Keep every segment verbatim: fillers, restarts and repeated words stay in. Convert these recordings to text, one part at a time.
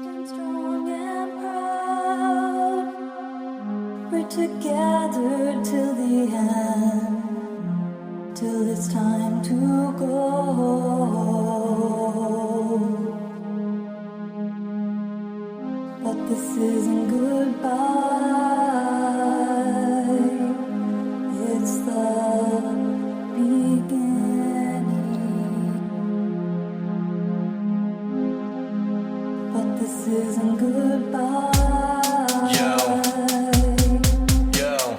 Stand strong and proud. We're together till the end, till it's time to go. But this isn't goodbye, it's the beginning. But this isn't goodbye. Yo, yo,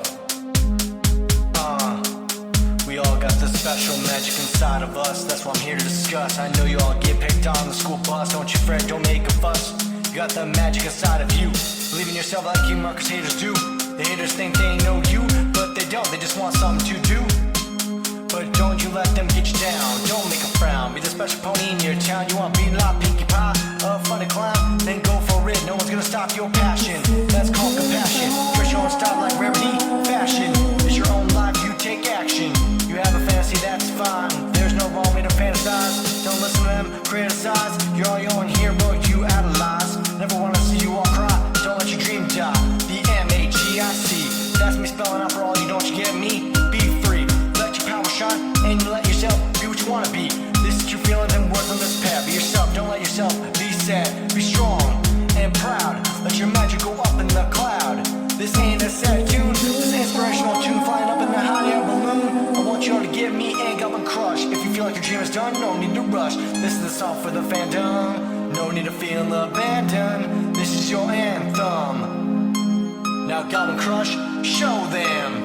uh, we all got this special magic inside of us. That's what I'm here to discuss. I know you all get picked on the school bus. Don't you fret, don't make a fuss. You got the magic inside of you. Believe in yourself like you Marcus haters do. The haters think they know you, but they don't. They just want something to do. But don't you let them get you down. Don't make them frown. Be the special pony in your town. You want beating up, Pinkie Pie, a funny clown? Then go for it. No one's gonna stop your passion. That's called compassion. Push your own style like rarity. Fashion is your own life. You take action. You have a fantasy, that's fine. There's no wrong way to fantasize. Don't listen to them criticize. You're all your own hero. You idolize. Never wanna see you all cry. Don't let your dream die. The M A G I C. That's me spelling out for all you. Don't you get me? Be free. Let your power shine, and you let yourself be what you wanna be. This is your feelings and words on this path. Be yourself, don't let yourself be sad. Be strong and proud. Let your magic go up in the cloud. This ain't a sad tune. This is an inspirational tune flying up in the hot air balloon. I want you all to get me and go and crush. If you feel like your dream is done, no need to rush. This is the song for the fandom. No need to feel abandoned. This is your anthem. Now Goblin Crush, show them.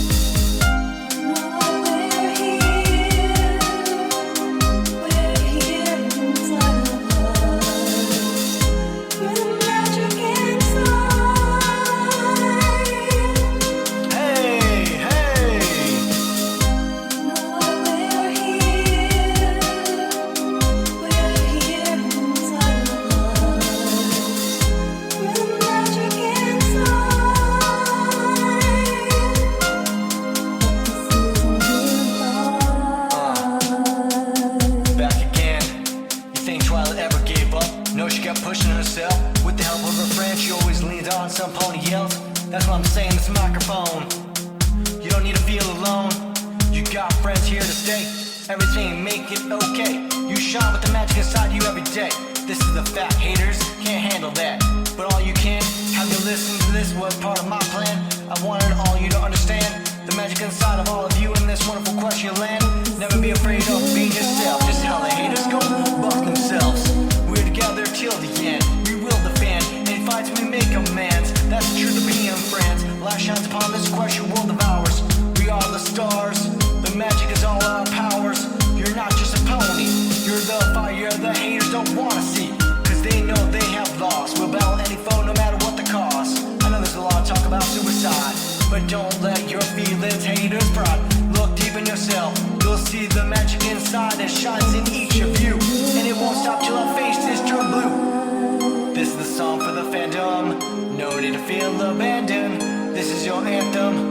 Pushing herself with the help of her friend. She always leans on some pony yells. That's what I'm saying, this microphone. You don't need to feel alone. You got friends here to stay. Everything make it okay. You shine with the magic inside you every day. This is the fact, haters can't handle that. But all you can, have you listen to this was part of my plan. I wanted all you to understand the magic inside of all of you in this wonderful question land. Never be afraid of being yourself. Just how the haters go buck themselves. We're together till the end. We will defend. In fights we make amends. That's the truth of being friends. Light shines upon this question world of ours. We are the stars. The magic is all our powers. You're not just a pony. You're the fire the haters don't wanna see. Cause they know they have lost. We'll battle any foe no matter what the cost. I know there's a lot of talk about suicide, but don't let your feelings haters pride. Look deep in yourself. You'll see the magic inside that shines in each of you. And it won't stop till our faces turn blue. This is the song for the fandom. No need to feel abandoned. This is your anthem.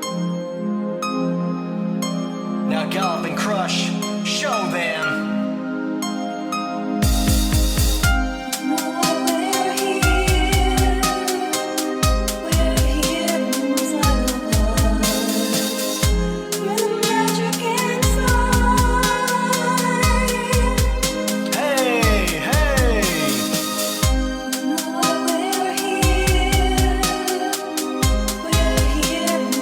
Now gallop and crush. Show them. We're here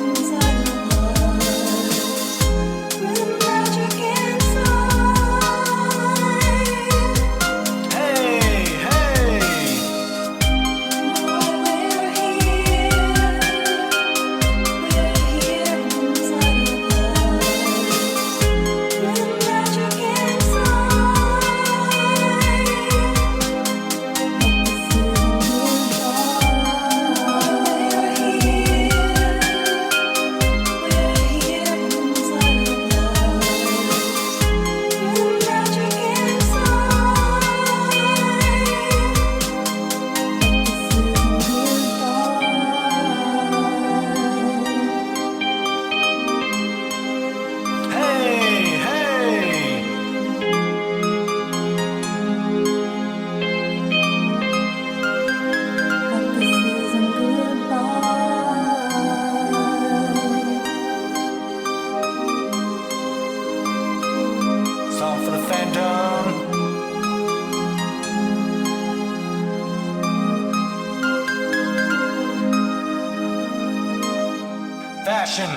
random. Fashion.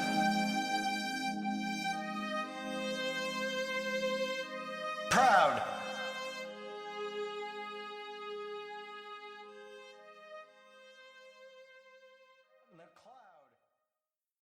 Proud.